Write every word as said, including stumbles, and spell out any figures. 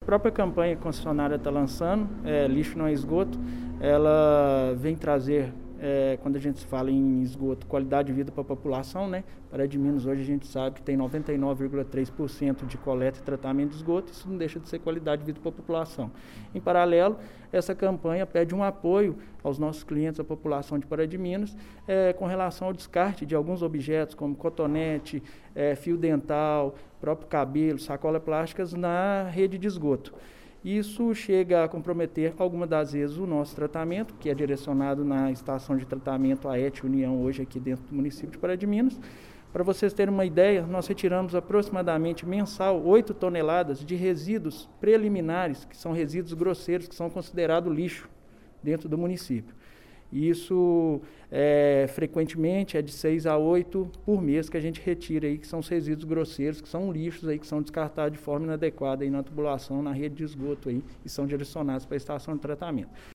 própria campanha que a concessionária está lançando, é, Lixo Não é Esgoto, ela vem trazer, é, quando a gente fala em esgoto, qualidade de vida para a população, né? Pará de Minas hoje a gente sabe que tem noventa e nove vírgula três por cento de coleta e tratamento de esgoto, isso não deixa de ser qualidade de vida para a população. Em paralelo, essa campanha pede um apoio aos nossos clientes, à população de Pará de Minas, é, com relação ao descarte de alguns objetos, como cotonete, é, fio dental, próprio cabelo, sacolas plásticas na rede de esgoto. Isso chega a comprometer algumas das vezes o nosso tratamento, que é direcionado na estação de tratamento A E T União, hoje aqui dentro do município de Pará de Minas. Para vocês terem uma ideia, nós retiramos aproximadamente mensal oito toneladas de resíduos preliminares, que são resíduos grosseiros, que são considerados lixo dentro do município. Isso, é, frequentemente, é de seis a oito por mês que a gente retira aí, que são os resíduos grosseiros, que são lixos aí, que são descartados de forma inadequada aí na tubulação, na rede de esgoto aí, e são direcionados para a estação de tratamento.